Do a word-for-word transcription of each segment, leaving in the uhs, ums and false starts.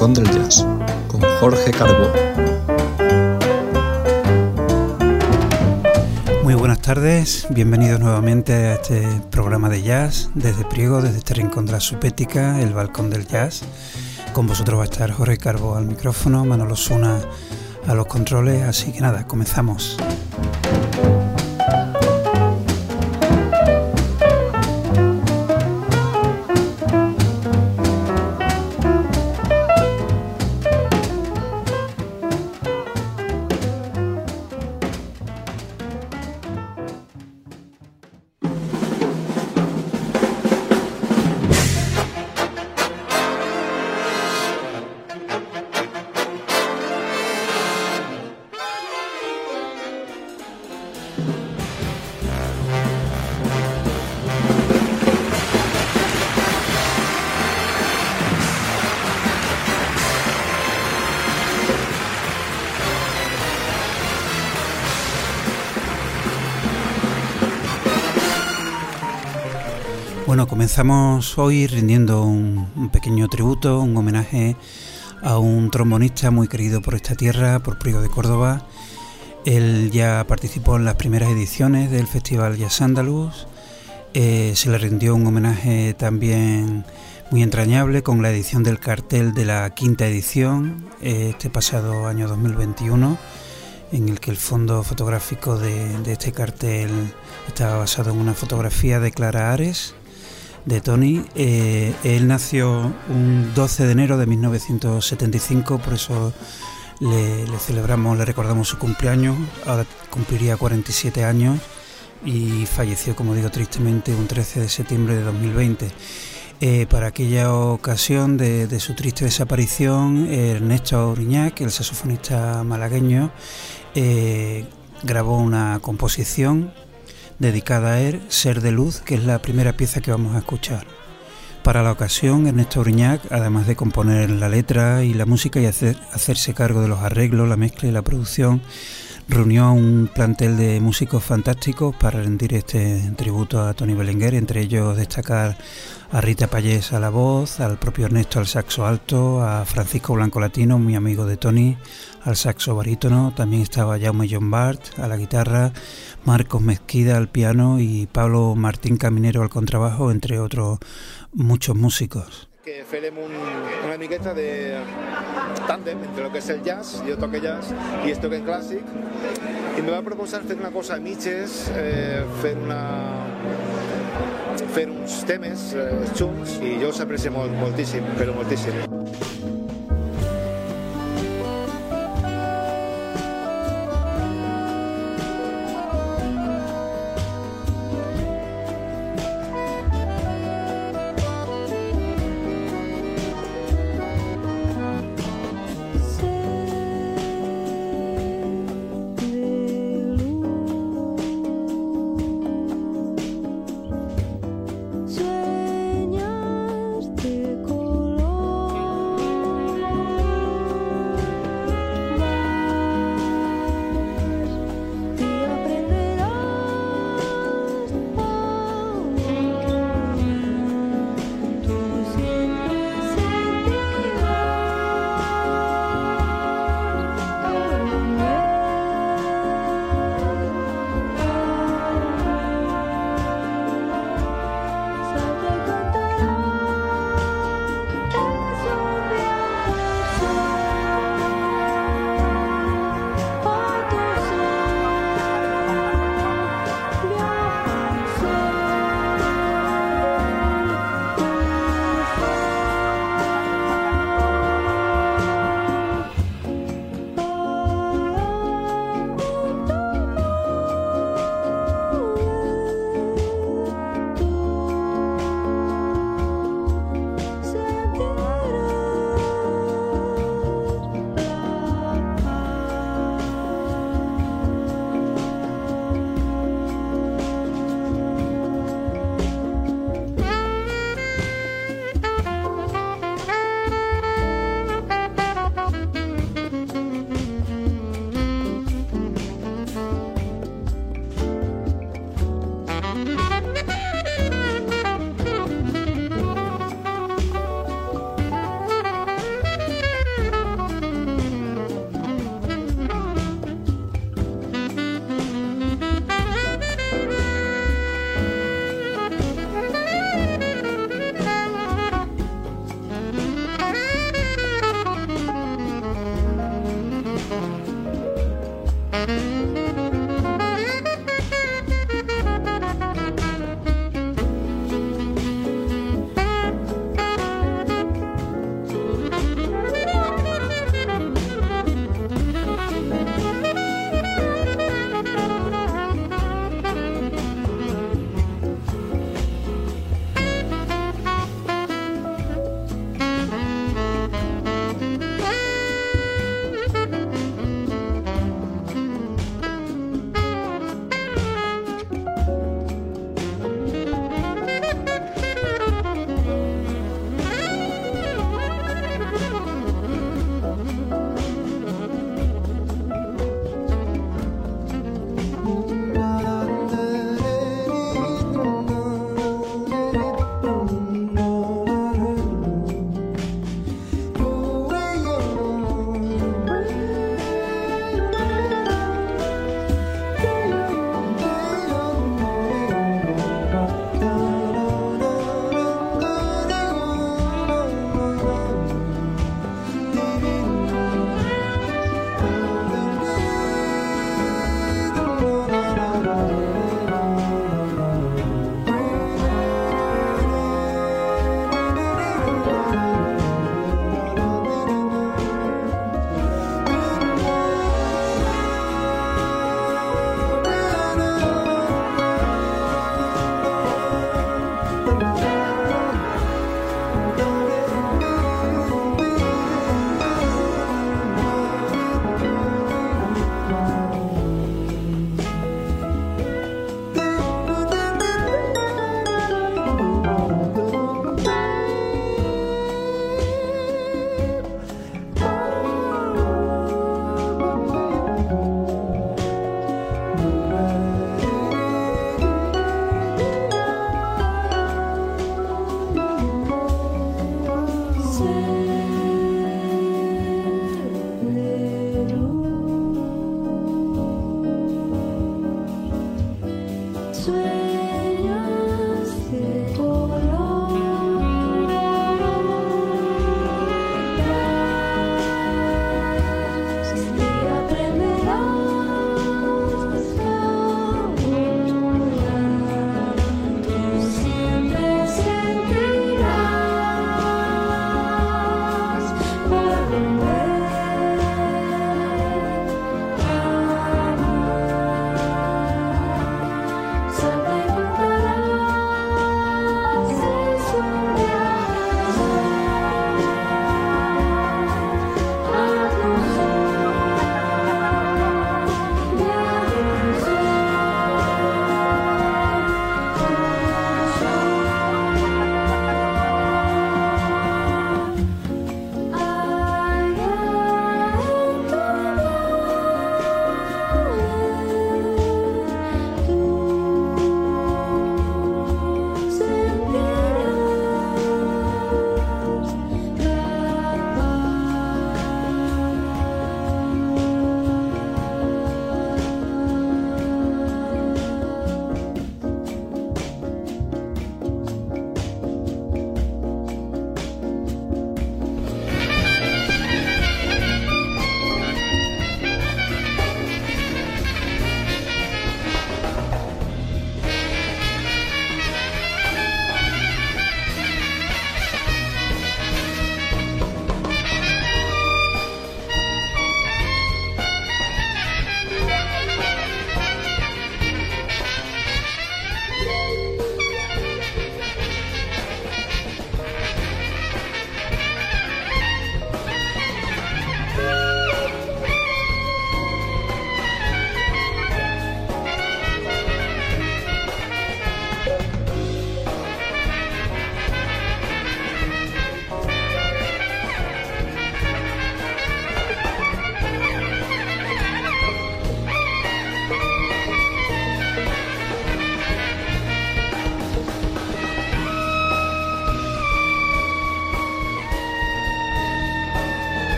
Balcón del Jazz, con Jorge Carbó. Muy buenas tardes, bienvenidos nuevamente a este programa de jazz desde Priego, desde este rincón de la Supética, el Balcón del Jazz. Con vosotros va a estar Jorge Carbó al micrófono, Manolo Suna a los controles, así que nada, comenzamos. Bueno, comenzamos hoy rindiendo un, un pequeño tributo, un homenaje a un trombonista muy querido por esta tierra, por Priego de Córdoba. Él ya participó en las primeras ediciones del Festival Jazz Andaluz. Eh, se le rindió un homenaje también muy entrañable con la edición del cartel de la quinta edición, eh, este pasado año dos mil veintiuno, en el que el fondo fotográfico de, de este cartel estaba basado en una fotografía de Clara Ares, de Tony. Eh, él nació un doce de enero de mil novecientos setenta y cinco, por eso le, le celebramos, le recordamos su cumpleaños. Ahora cumpliría cuarenta y siete años y falleció, como digo, tristemente un trece de septiembre de dos mil veinte. Eh, para aquella ocasión de, de su triste desaparición, Ernesto Auriñac, el saxofonista malagueño, eh, grabó una composición dedicada a él, Ser de Luz, que es la primera pieza que vamos a escuchar. Para la ocasión, Ernesto Auriñac, además de componer la letra y la música y hacer, hacerse cargo de los arreglos, la mezcla y la producción, reunió a un plantel de músicos fantásticos para rendir este tributo a Tony Belenguer, entre ellos destacar a Rita Payés a la voz, al propio Ernesto al saxo alto, a Francisco Blanco Latino, muy amigo de Tony, al saxo barítono. También estaba Jaume John Bart a la guitarra, Marcos Mezquida al piano y Pablo Martín Caminero al contrabajo, entre otros muchos músicos. Que farem un, una miqueta de tándem entre lo que és el jazz, jo toque jazz i es toquen clàssic, i me va proposar fer una cosa a mitges, eh, fer una fer uns temes eh, junts, i jo els aprecio molt, moltíssim, però moltíssim. Sueñas de color.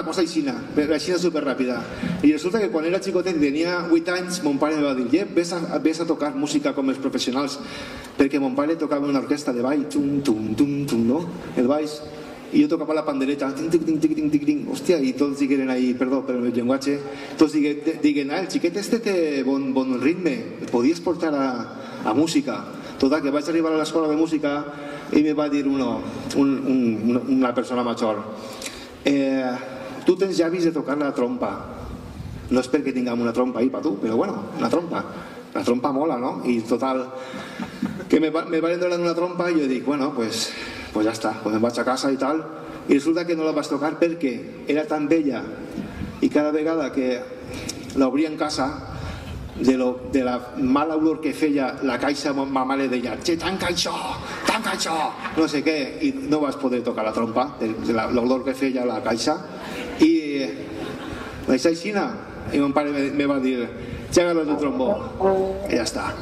cosa aixina, aixina superràpida. I resulta que quan era xicotet i tenia vuit anys, mon pare em va dir, Jep, ves a, ves a tocar música com els professionals, perquè mon pare tocava una orquestra de ball, tum, tum, tum, tum, no? El baix, i jo tocava la pandereta, ting, ting, ting, ting, ting, ting, hòstia, i tots digueren ahí, perdó per el llenguatge, tots digueren, diguen, ah, el xiquet este té bon, bon ritme, el podies portar a, a música. Total, que vaig arribar a l'escola de música i me va dir uno, un, un, una persona major, eh, tu tens llavis de tocar la trompa. No és perquè tinguem una trompa ahí per tu, però bueno, una trompa. La trompa mola, no? I total, que me, va, me van donar una trompa i jo dic, bueno, pues, pues ja està, pues em vaig a casa i tal. I resulta que no la vaig tocar perquè era tan bella i cada vegada que l'obria en casa, de, lo, de la mala olor que feia la caixa, ma mare deia, che, tanca això, tanca això, no sé què, i no vas poder tocar la trompa de, de l'olor que feia la caixa. I vaig aixina i mon pare me, me va dir, llévalo tu trombó, i ja està.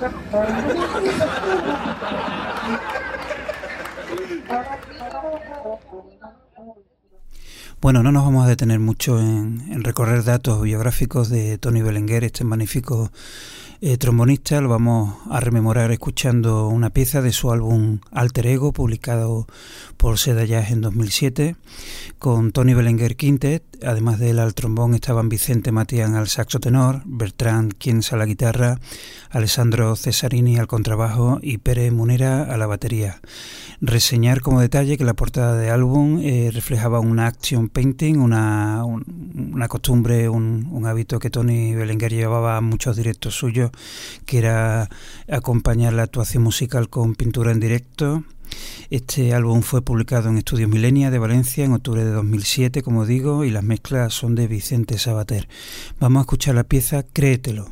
Bueno, no nos vamos a detener mucho en, en recorrer datos biográficos de Toni Belenguer, este magnífico eh, trombonista. Lo vamos a rememorar escuchando una pieza de su álbum Alter Ego, publicado por Seda Jazz en dos mil siete, con Toni Belenguer Quintet. Además de él al trombón estaban Vicente Matián al saxo tenor, Bertrand Kienz a la guitarra, Alessandro Cesarini al contrabajo y Pere Munera a la batería. Reseñar como detalle que la portada de álbum eh, reflejaba una action painting, una, un, una costumbre, un, un hábito que Toni Belenguer llevaba a muchos directos suyos, que era acompañar la actuación musical con pintura en directo. Este álbum fue publicado en Estudios Millenia de Valencia en octubre de dos mil siete, como digo, y las mezclas son de Vicente Sabater. Vamos a escuchar la pieza Créetelo.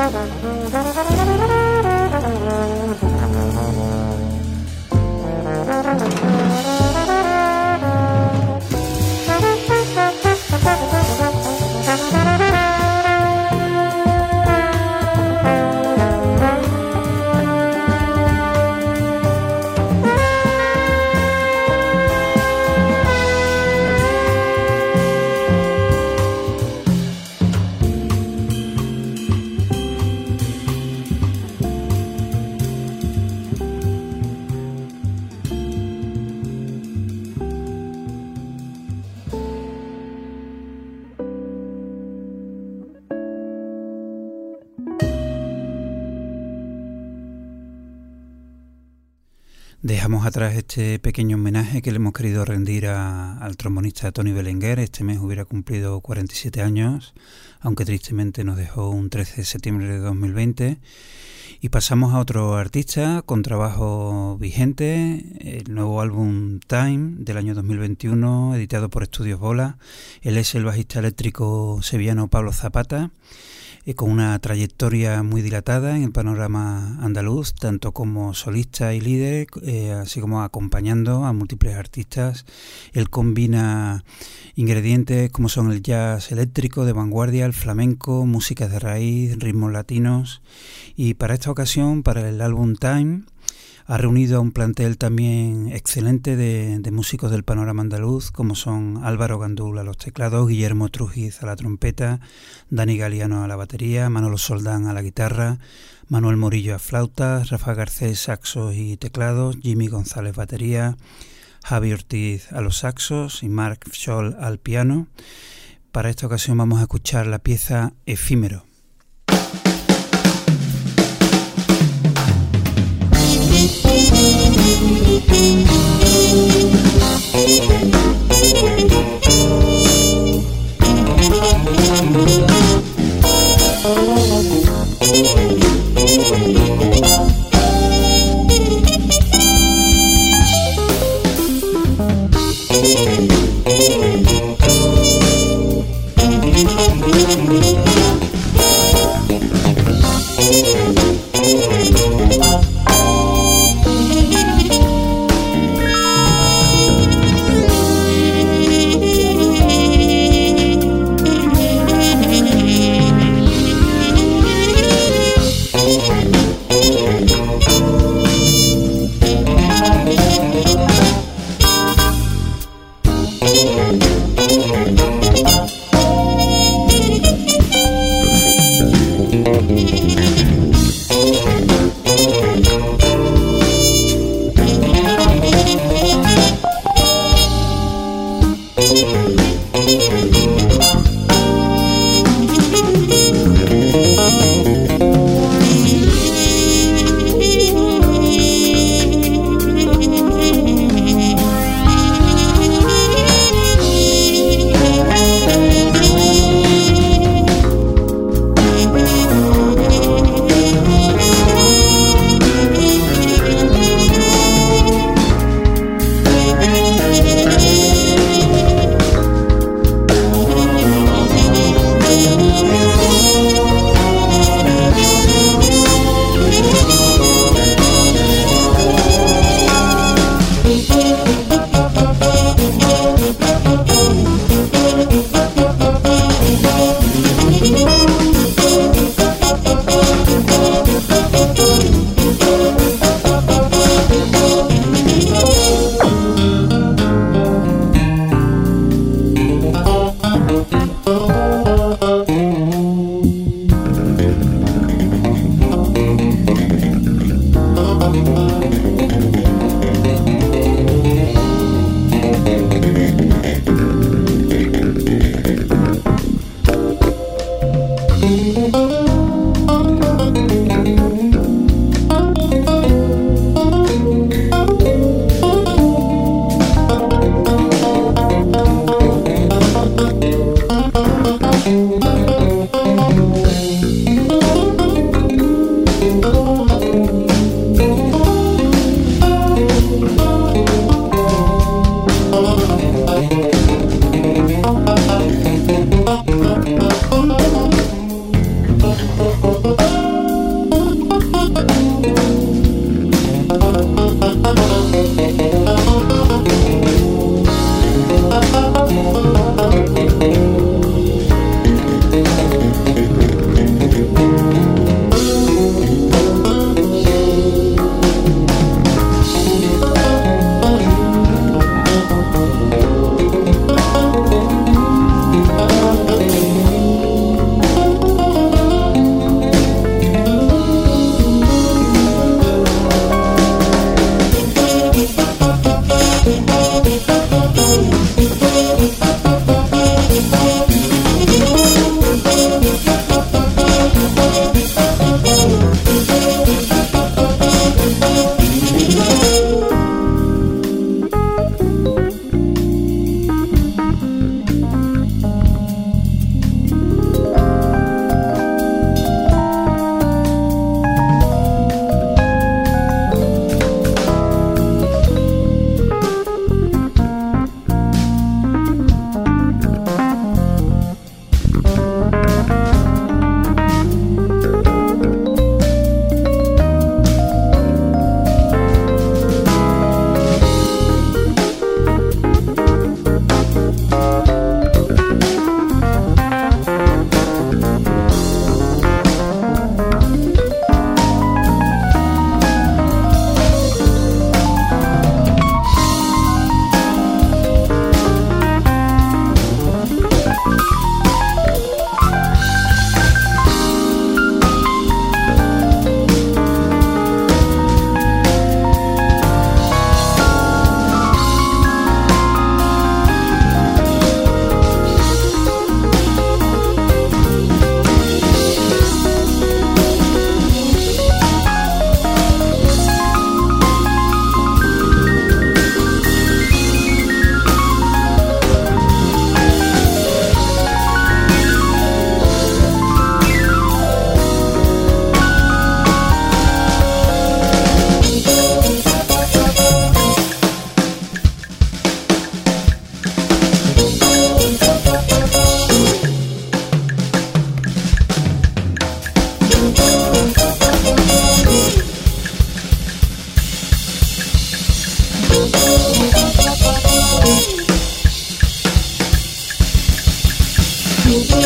Dejamos atrás este pequeño homenaje que le hemos querido rendir a, al trombonista Tony Belenguer. Este mes hubiera cumplido cuarenta y siete años, aunque tristemente nos dejó un trece de septiembre de dos mil veinte. Y pasamos a otro artista con trabajo vigente, el nuevo álbum Time del año dos mil veintiuno, editado por Estudios Bola. Él es el bajista eléctrico sevillano Pablo Zapata, eh, con una trayectoria muy dilatada en el panorama andaluz, tanto como solista y líder, eh, así como acompañando a múltiples artistas. Él combina ingredientes como son el jazz eléctrico de vanguardia, el flamenco, músicas de raíz, ritmos latinos, y para esta ocasión, para el álbum Time, ha reunido a un plantel también excelente de, de músicos del panorama andaluz, como son Álvaro Gandul a los teclados, Guillermo Trujiz a la trompeta, Dani Galiano a la batería, Manolo Soldán a la guitarra, Manuel Morillo a flautas, Rafa Garcés saxos y teclados, Jimmy González batería, Javi Ortiz a los saxos y Marc Scholl al piano. Para esta ocasión vamos a escuchar la pieza Efímero. Thank you.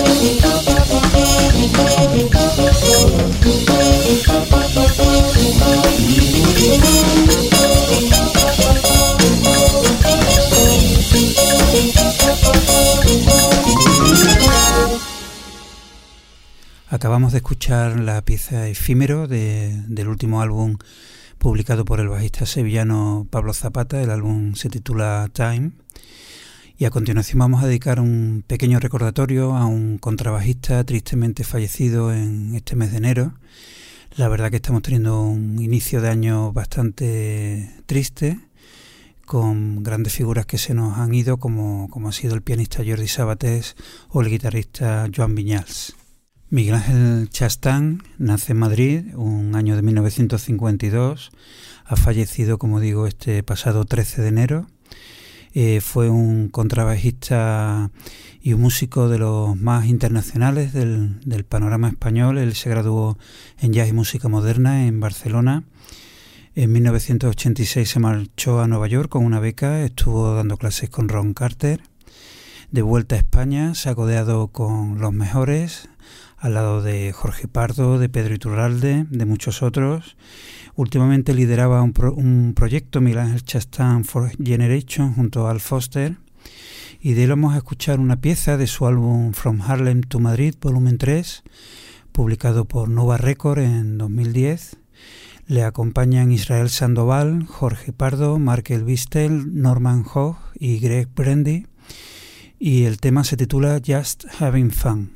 Acabamos de escuchar la pieza Efímero de, del último álbum publicado por el bajista sevillano Pablo Zapata. El álbum se titula Time. Y a continuación vamos a dedicar un pequeño recordatorio a un contrabajista tristemente fallecido en este mes de enero. La verdad que estamos teniendo un inicio de año bastante triste, con grandes figuras que se nos han ido, como, como ha sido el pianista Jordi Sabatés o el guitarrista Joan Viñals. Miguel Ángel Chastán nace en Madrid un año de mil novecientos cincuenta y dos, ha fallecido, como digo, este pasado trece de enero. Eh, fue un contrabajista y un músico de los más internacionales del, del panorama español. Él se graduó en Jazz y Música Moderna en Barcelona. En mil novecientos ochenta y seis se marchó a Nueva York con una beca, estuvo dando clases con Ron Carter. De vuelta a España se ha codeado con los mejores, al lado de Jorge Pardo, de Pedro Iturralde, de muchos otros. Últimamente lideraba un, pro, un proyecto, Miguel Ángel Chastán for Generation, junto a Al Foster, y de él vamos a escuchar una pieza de su álbum From Harlem to Madrid, volumen tres, publicado por Nova Record en dos mil diez. Le acompañan Israel Sandoval, Jorge Pardo, Markel Bistel, Norman Hough y Greg Brandy, y el tema se titula Just Having Fun.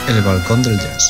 El balcón del jazz.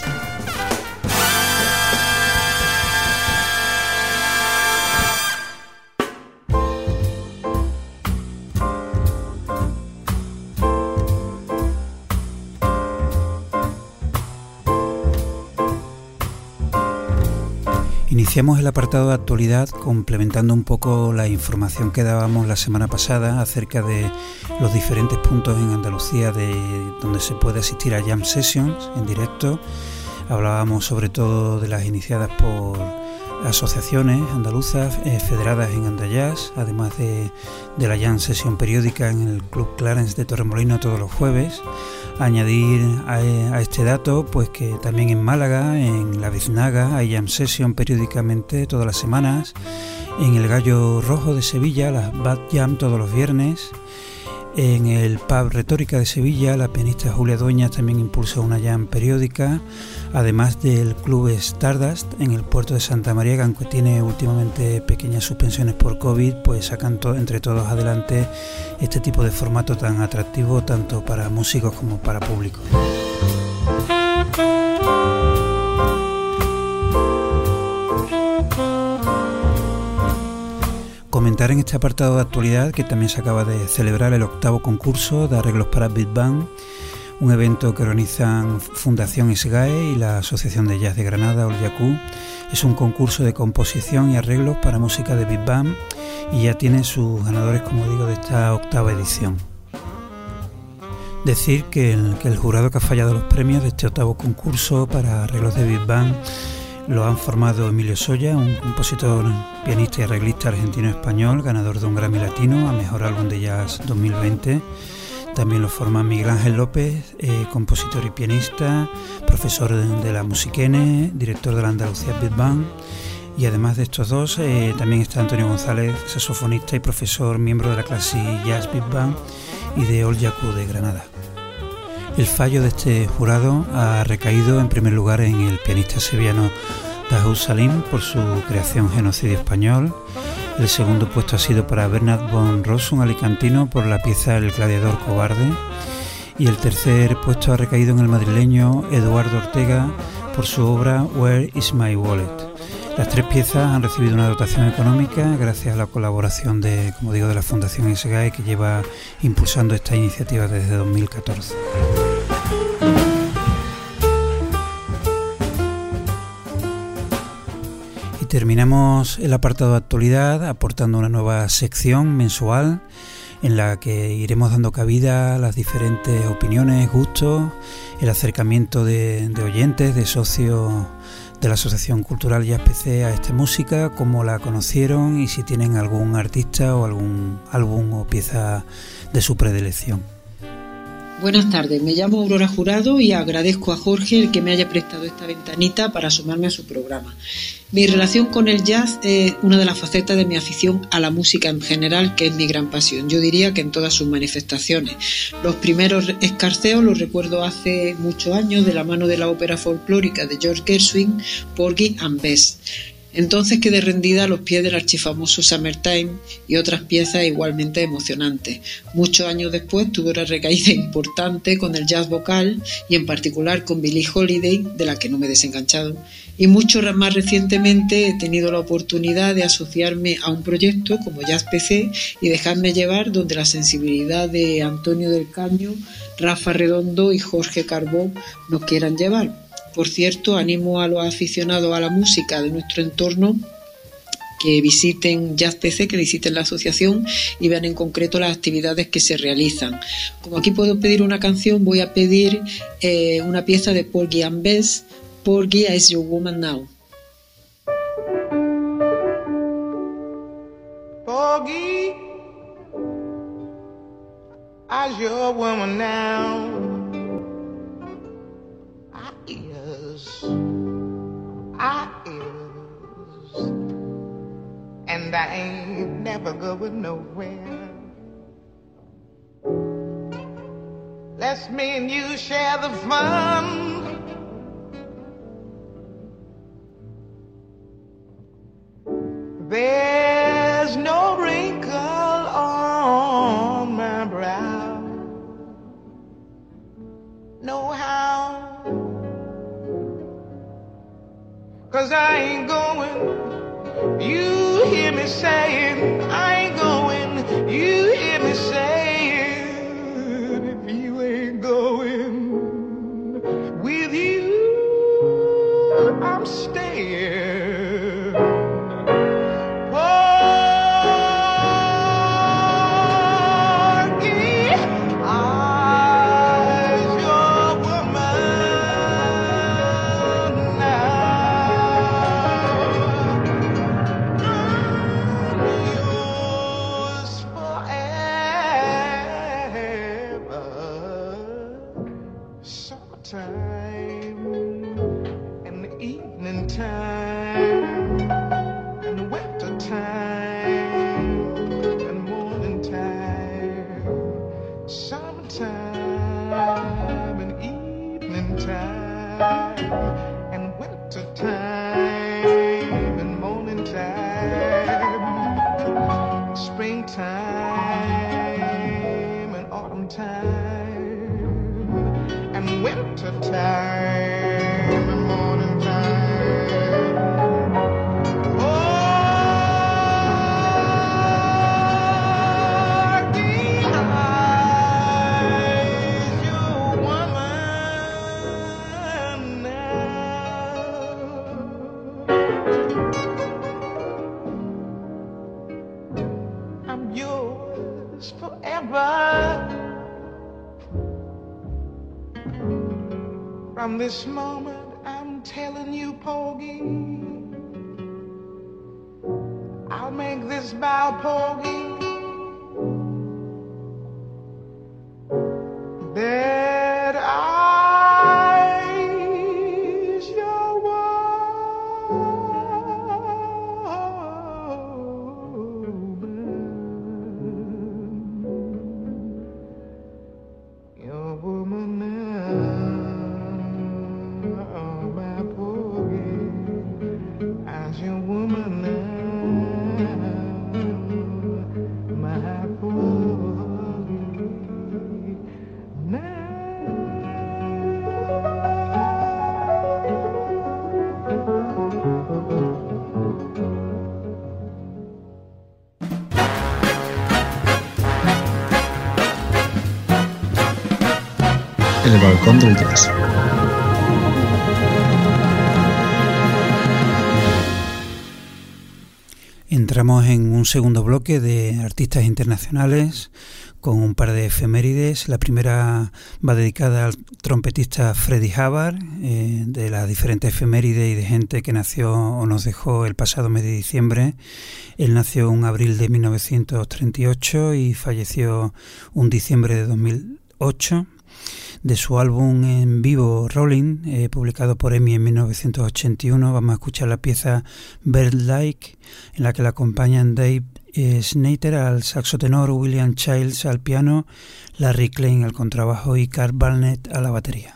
Iniciamos el apartado de actualidad complementando un poco la información que dábamos la semana pasada acerca de los diferentes puntos en Andalucía de donde se puede asistir a Jam Sessions en directo. Hablábamos sobre todo de las iniciadas por asociaciones andaluzas eh, federadas en Andajazz, además de, de la Jam Session periódica en el Club Clarence de Torremolinos todos los jueves. Añadir a, a este dato pues que también en Málaga, en la Biznaga, hay Jam Session periódicamente todas las semanas. En el Gallo Rojo de Sevilla, las Bad Jam todos los viernes. En el Pub Retórica de Sevilla, la pianista Julia Dueñas también impulsa una jam periódica, además del Club Stardust en el puerto de Santa María, que aunque tiene últimamente pequeñas suspensiones por COVID, pues sacan to- entre todos adelante este tipo de formato tan atractivo tanto para músicos como para público. Comentar en este apartado de actualidad que también se acaba de celebrar el octavo concurso de arreglos para Big Band, un evento que organizan Fundación I S G A E y la Asociación de Jazz de Granada, Olyaku. Es un concurso de composición y arreglos para música de Big Band y ya tiene sus ganadores, como digo, de esta octava edición. Decir que el, que el jurado que ha fallado los premios de este octavo concurso para arreglos de Big Band lo han formado Emilio Soya, un compositor, pianista y arreglista argentino-español, ganador de un Grammy Latino a Mejor Álbum de Jazz dos mil veinte. También lo forman Miguel Ángel López, eh, compositor y pianista, profesor de, de la Musiquene, director de la Andalucía Big Band. Y además de estos dos, eh, también está Antonio González, saxofonista y profesor, miembro de la clase Jazz Big Band y de Olyaku de Granada. El fallo de este jurado ha recaído en primer lugar en el pianista sevillano Dahoud Salim por su creación Genocidio Español. El segundo puesto ha sido para Bernard von Ross, un alicantino, por la pieza El Gladiador Cobarde. Y el tercer puesto ha recaído en el madrileño Eduardo Ortega por su obra Where is my wallet? Las tres piezas han recibido una dotación económica gracias a la colaboración de, como digo, de la Fundación I S G A E, que lleva impulsando esta iniciativa desde dos mil catorce. Y terminamos el apartado de actualidad aportando una nueva sección mensual en la que iremos dando cabida a las diferentes opiniones, gustos, el acercamiento de, de oyentes, de socios de la Asociación Cultural Jazz P C a esta música, cómo la conocieron y si tienen algún artista o algún álbum o pieza de su predilección. Buenas tardes, me llamo Aurora Jurado y agradezco a Jorge el que me haya prestado esta ventanita para sumarme a su programa. Mi relación con el jazz es una de las facetas de mi afición a la música en general, que es mi gran pasión. Yo diría que en todas sus manifestaciones. Los primeros escarceos los recuerdo hace muchos años de la mano de la ópera folclórica de George Gershwin, Porgy and Bess. Entonces quedé rendida a los pies del archifamoso Summertime y otras piezas igualmente emocionantes. Muchos años después tuve una recaída importante con el jazz vocal y en particular con Billie Holiday, de la que no me he desenganchado. Y mucho más recientemente he tenido la oportunidad de asociarme a un proyecto como Jazz P C y dejarme llevar donde la sensibilidad de Antonio del Caño, Rafa Redondo y Jorge Carbó nos quieran llevar. Por cierto, animo a los aficionados a la música de nuestro entorno que visiten Jazz P C, que visiten la asociación y vean en concreto las actividades que se realizan. Como aquí puedo pedir una canción, voy a pedir eh, una pieza de Porgy and Bess, Porgy is Your Woman Now. Porgy, is your woman now. I is, and I ain't never going nowhere. Let's me and you share the fun. There's no wrinkle on my brow. No how 'cause I ain't going. You hear me saying, I ain't going. You hear me saying, if you ain't going, with you I'm staying. Porgy, I's your woman now. Yours forever. Summertime and the evening time and winter time and morning time. Summertime and evening time and winter time and morning time. Springtime and autumn time and winter time and morning time. Oh, the eyes, your woman now. I'm yours forever. From this moment, I'm telling you, Porgy, I'll make this vow, Porgy, that I's your woman, your woman now. As your woman now, my Porgy now. El balcón del jazz. Entramos en un segundo bloque de artistas internacionales con un par de efemérides. La primera va dedicada al trompetista Freddie Hubbard, eh, de las diferentes efemérides y de gente que nació o nos dejó el pasado mes de diciembre. Él nació en abril de mil novecientos treinta y ocho y falleció un diciembre de dos mil ocho. De su álbum en vivo Rolling, eh, publicado por EMI en mil novecientos ochenta y uno, vamos a escuchar la pieza Bird Like, en la que le acompañan Dave eh, Snater al saxo tenor, William Childs al piano, Larry Klein al contrabajo y Carl Barnett a la batería.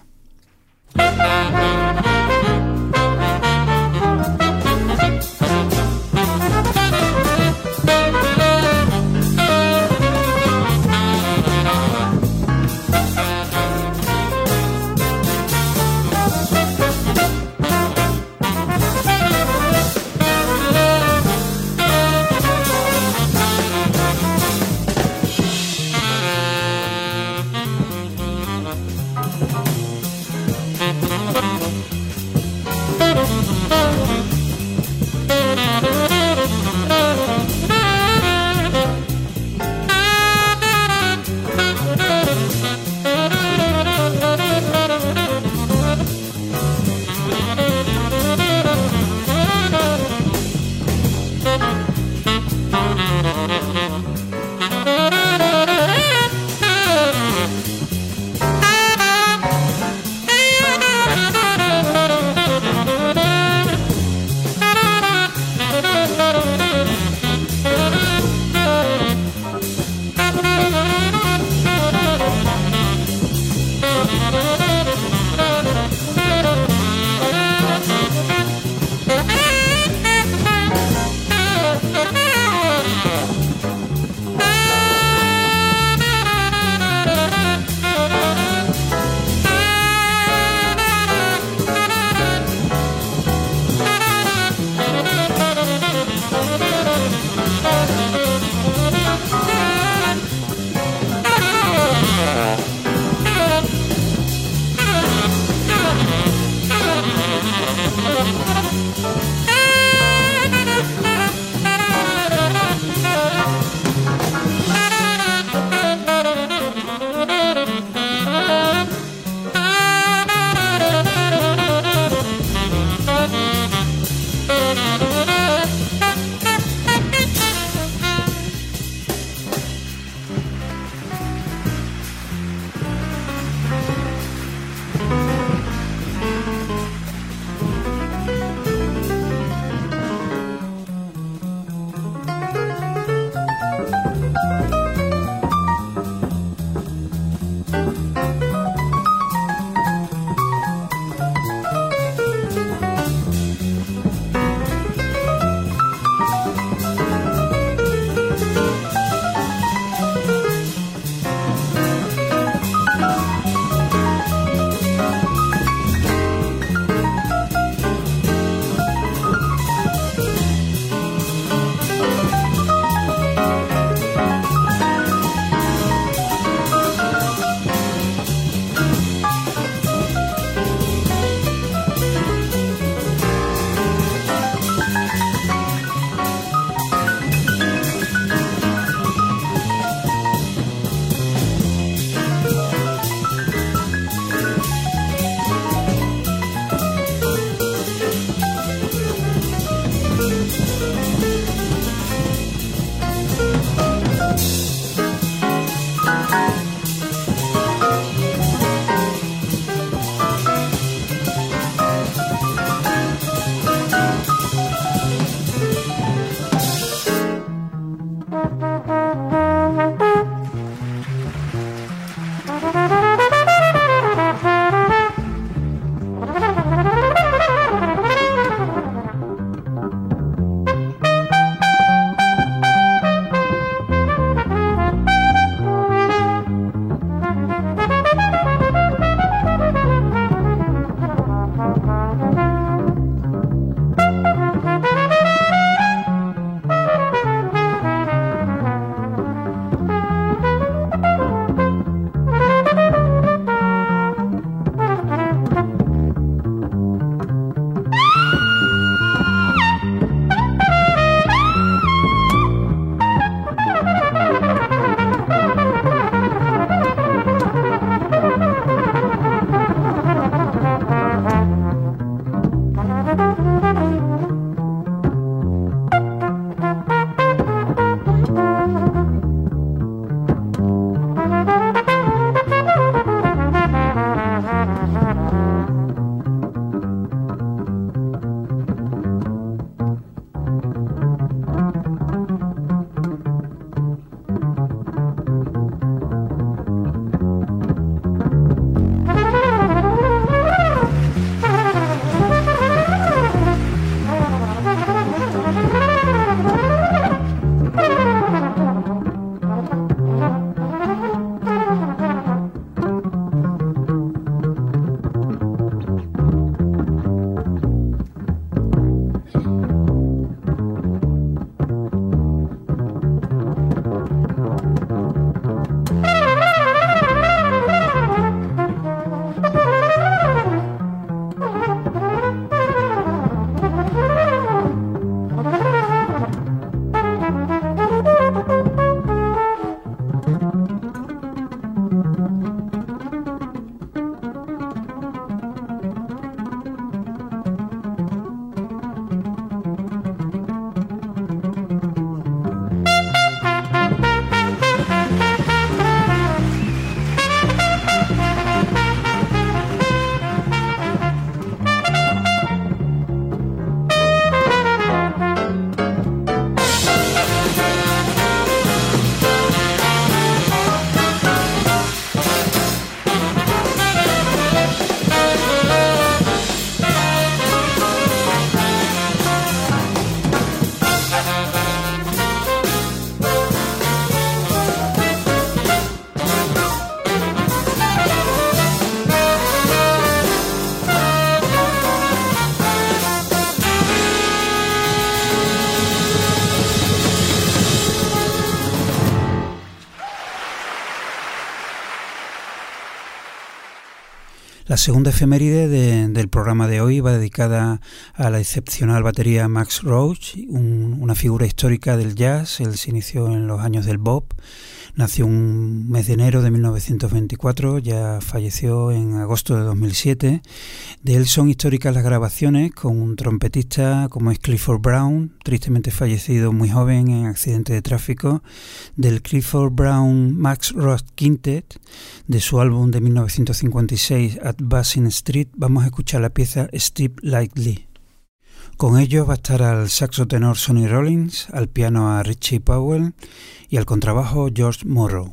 La segunda efeméride de, del programa de hoy va dedicada a la excepcional batería Max Roach, un, una figura histórica del jazz. Él se inició en los años del bop, nació un mes de enero de mil novecientos veinticuatro, ya falleció en agosto de dos mil siete. De él son históricas las grabaciones con un trompetista como es Clifford Brown, tristemente fallecido muy joven en accidente de tráfico, del Clifford Brown Max Roach Quintet, de su álbum de mil novecientos cincuenta y seis At Basin Street. Vamos a escuchar la pieza Step Lightly. Con ellos va a estar al saxo tenor Sonny Rollins, al piano a Richie Powell y al contrabajo George Morrow.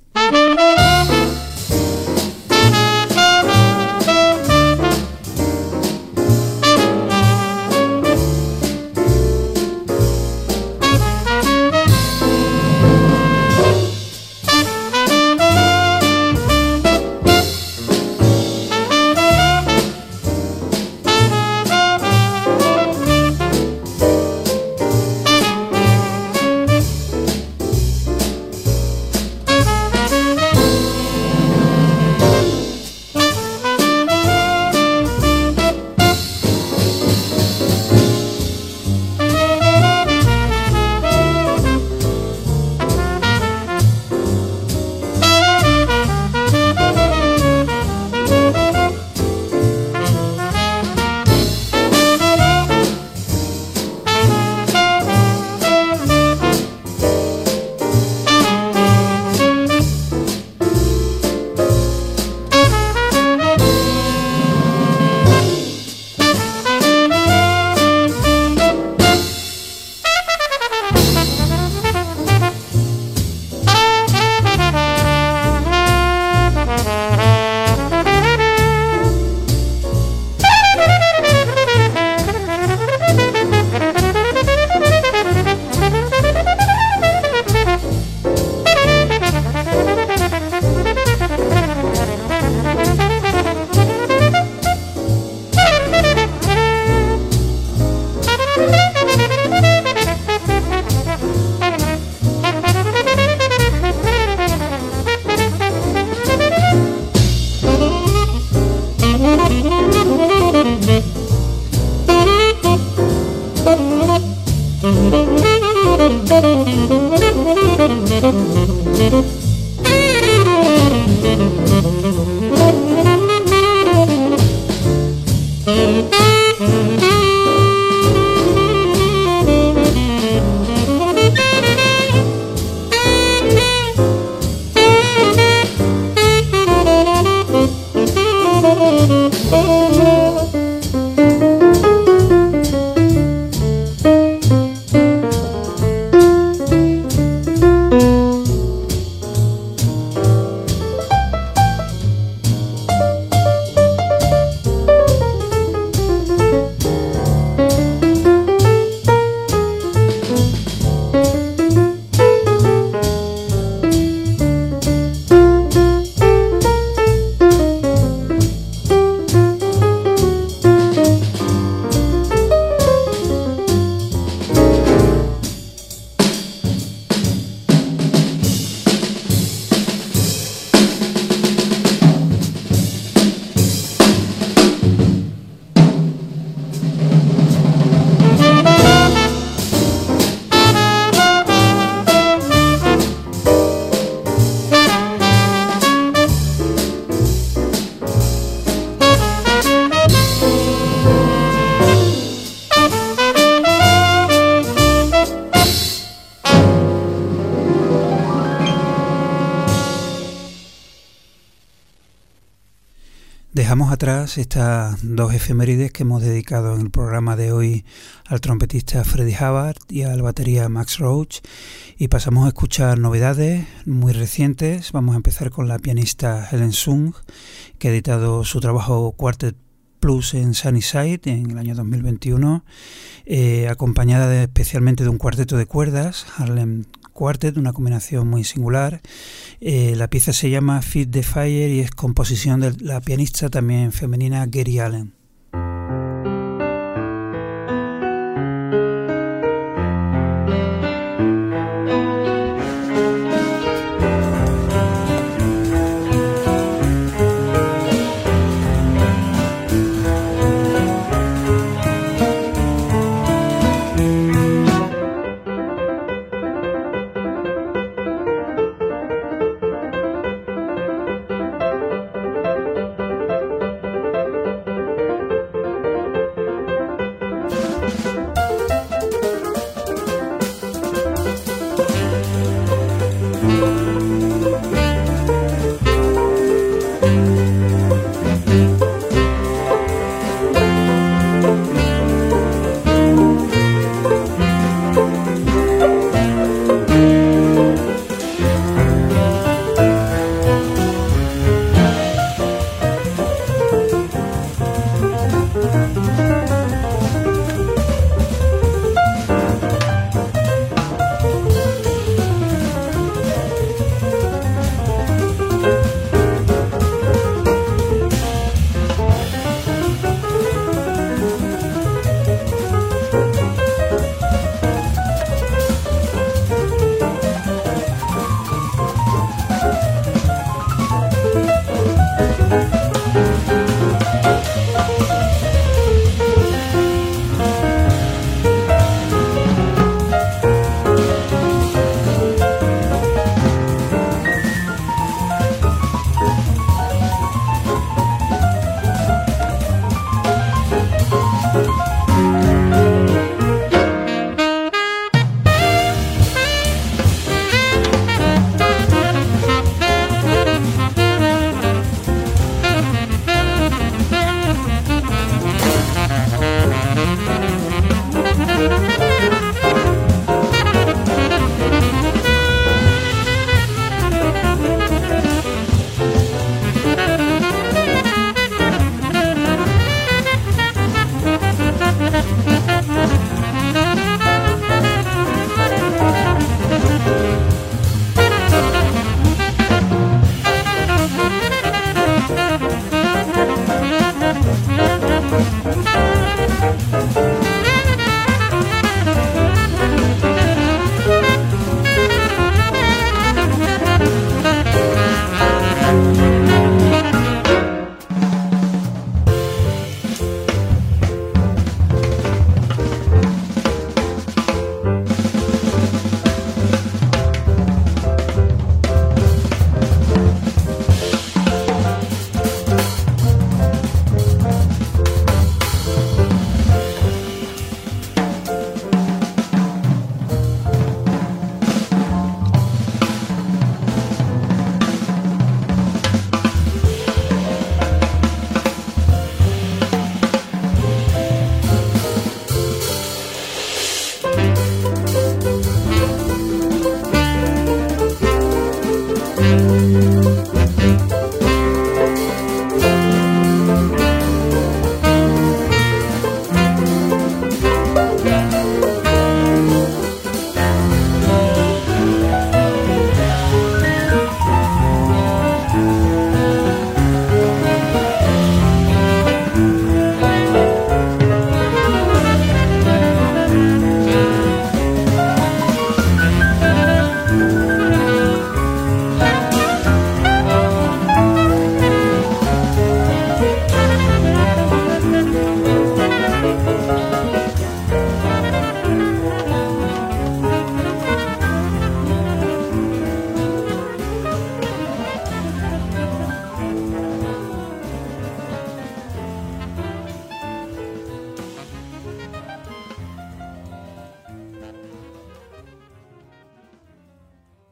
Dejamos atrás estas dos efemérides que hemos dedicado en el programa de hoy al trompetista Freddie Hubbard y al batería Max Roach y pasamos a escuchar novedades muy recientes. Vamos a empezar con la pianista Helen Sung, que ha editado su trabajo Quartet Plus en Sunnyside en el año dos mil veintiuno, eh, acompañada de, especialmente de un cuarteto de cuerdas, Harlem Quartet, una combinación muy singular. Eh, la pieza se llama Feed the Fire y es composición de la pianista también femenina Geri Allen.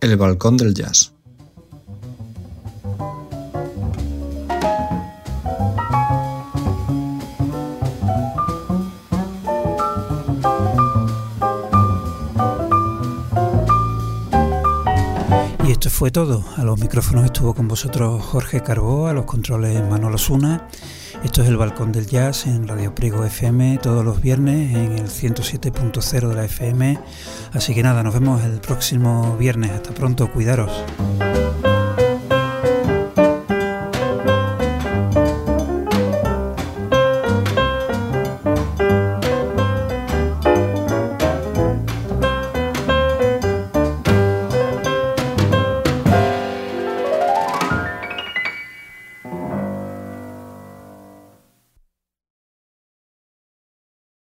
El balcón del jazz. Y esto fue todo. A los micrófonos estuvo con vosotros Jorge Carbó, a los controles Manolo Suna. Esto es El Balcón del Jazz en Radio Priego F M todos los viernes en el ciento siete punto cero de la F M. Así que nada, nos vemos el próximo viernes. Hasta pronto, cuidaros.